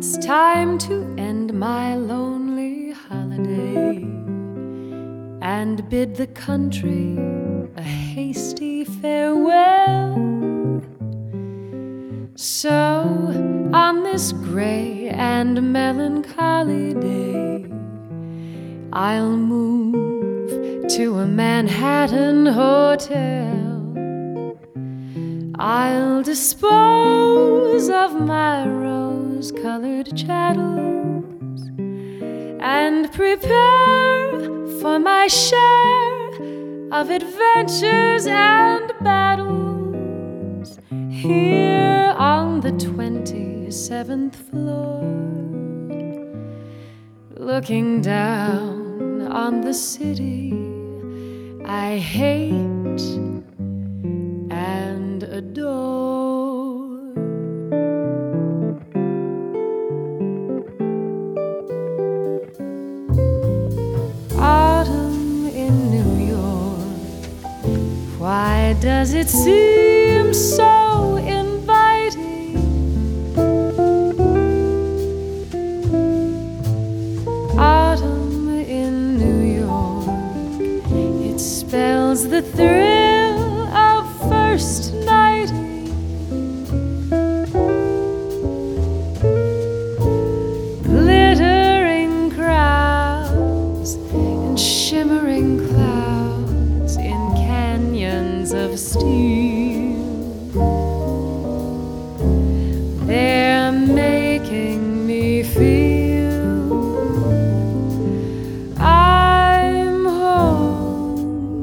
It's time to end my lonely holiday and bid the country a hasty farewell. So, on this gray and melancholy day, I'll move to a Manhattan hotel. I'll dispose of my rose-colored chattels and prepare for my share of adventures and battles here on the 27th floor, looking down on the city I hate and adore. Autumn in New York, why does it seem so inviting? Autumn in New York, it spells the thrill of first nighting. Glittering crowds and shimmering clouds in canyons of steel. They're making me feel I'm home.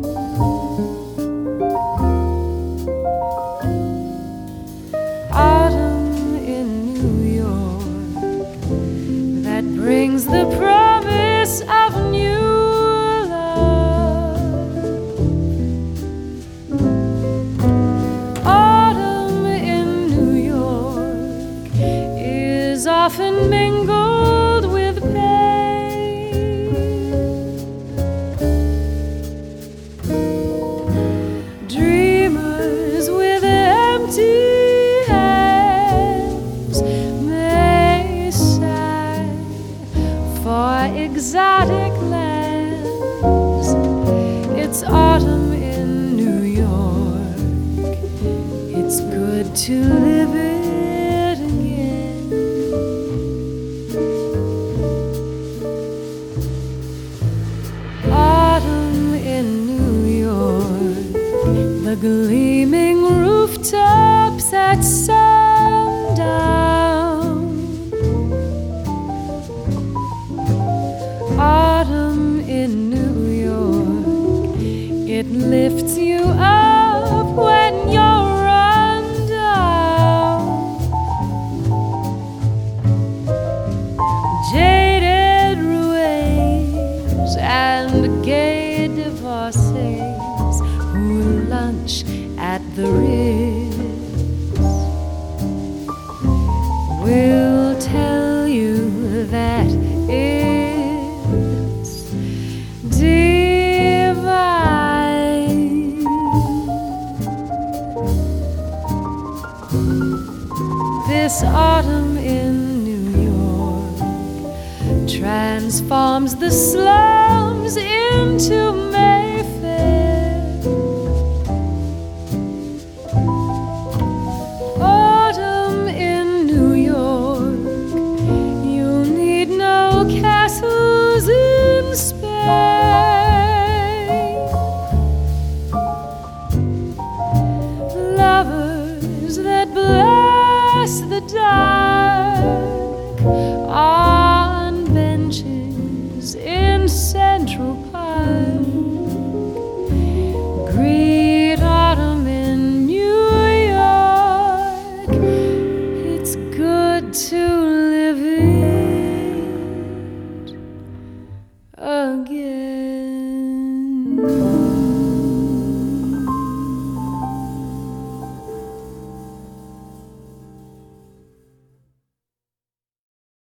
Autumn in New York, that brings the promise of new love. Autumn in New York is often mingled with pain. Dreamers with empty hands may sigh for exotic lands. It's autumn in New York, it's good to live it again. Autumn in New York, the gleaming rooftops at sundown. Autumn in New York, it lifts you up when you're run down. Jaded roués and gay divorcees who lunch at the Ritz will tell you that it's divine. This autumn in New York transforms the slums into Mayfair. Autumn in New York, you need no castles in Spain. Lovers that bless the dark on benches in